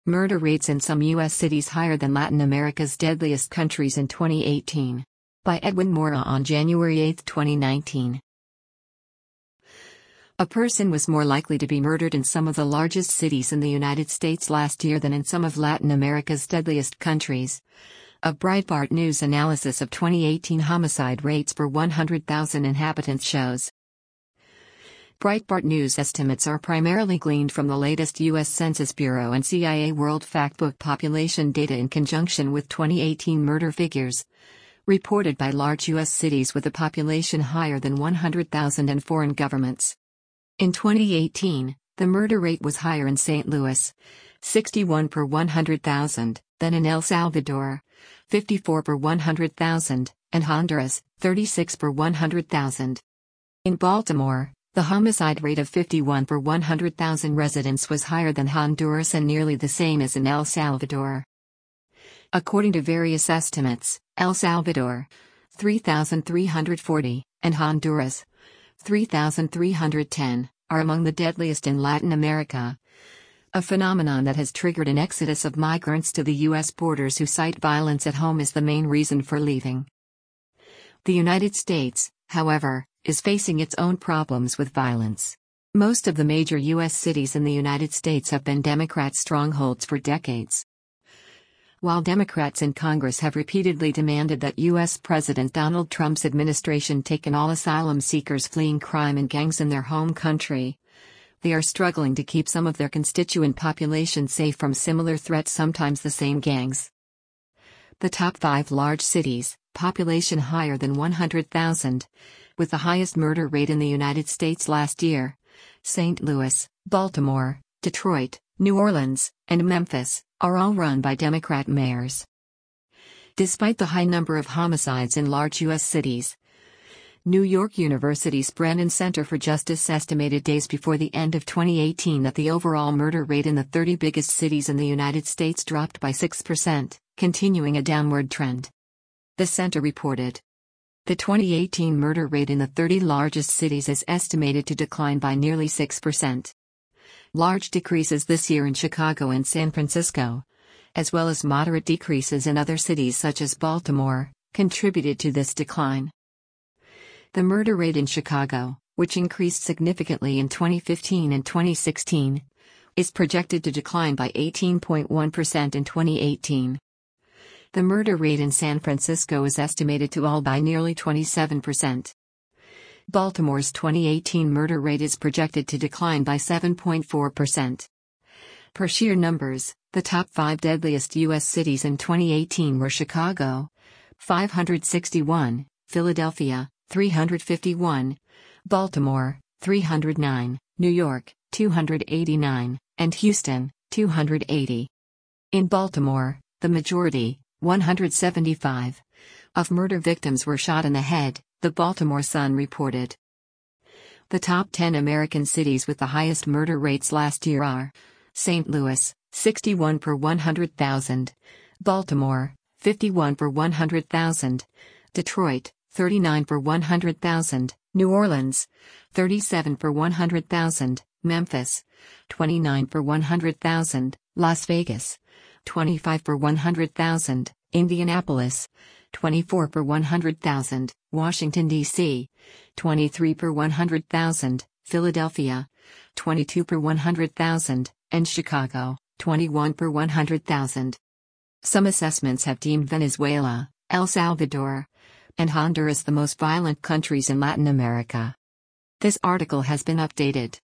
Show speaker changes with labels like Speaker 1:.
Speaker 1: Murder rates in some U.S. cities higher than Latin America's deadliest countries in 2018. By Edwin Mora on January 8, 2019. A person was more likely to be murdered in some of the largest cities in the United States last year than in some of Latin America's deadliest countries. A Breitbart News analysis of 2018 homicide rates per 100,000 inhabitants shows. Breitbart News estimates are primarily gleaned from the latest U.S. Census Bureau and CIA World Factbook population data in conjunction with 2018 murder figures, reported by large U.S. cities with a population higher than 100,000 and foreign governments. In 2018, the murder rate was higher in St. Louis, 61 per 100,000, than in El Salvador, 54 per 100,000, and Honduras, 36 per 100,000. In Baltimore, the homicide rate of 51 per 100,000 residents was higher than Honduras and nearly the same as in El Salvador. According to various estimates, El Salvador, 3,340, and Honduras, 3,310, are among the deadliest in Latin America. A phenomenon that has triggered an exodus of migrants to the U.S. borders who cite violence at home as the main reason for leaving. The United States, however, is facing its own problems with violence. Most of the major U.S. cities in the United States have been Democrat strongholds for decades. While Democrats in Congress have repeatedly demanded that U.S. President Donald Trump's administration take in all asylum seekers fleeing crime and gangs in their home country, they are struggling to keep some of their constituent population safe from similar threats, sometimes the same gangs. The top 5 large cities, population higher than 100,000, with the highest murder rate in the United States last year: St. Louis, Baltimore, Detroit, New Orleans, and Memphis, are all run by Democrat mayors. Despite the high number of homicides in large U.S. cities, New York University's Brennan Center for Justice estimated days before the end of 2018 that the overall murder rate in the 30 biggest cities in the United States dropped by 6%, continuing a downward trend. The center reported. The 2018 murder rate in the 30 largest cities is estimated to decline by nearly 6%. Large decreases this year in Chicago and San Francisco, as well as moderate decreases in other cities such as Baltimore, contributed to this decline. The murder rate in Chicago, which increased significantly in 2015 and 2016, is projected to decline by 18.1% in 2018. The murder rate in San Francisco is estimated to fall by nearly 27%. Baltimore's 2018 murder rate is projected to decline by 7.4%. Per sheer numbers, the top 5 deadliest U.S. cities in 2018 were Chicago, 561, Philadelphia, 351, Baltimore, 309, New York, 289, and Houston, 280. In Baltimore, the majority, 175, of murder victims were shot in the head, the Baltimore Sun reported. The top 10 American cities with the highest murder rates last year are St. Louis, 61 per 100,000, Baltimore, 51 per 100,000, Detroit, 39 per 100,000, New Orleans, 37 per 100,000, Memphis, 29 per 100,000, Las Vegas, 25 per 100,000, Indianapolis, 24 per 100,000, Washington, D.C., 23 per 100,000, Philadelphia, 22 per 100,000, and Chicago, 21 per 100,000. Some assessments have deemed Venezuela, El Salvador, and Honduras the most violent countries in Latin America. This article has been updated.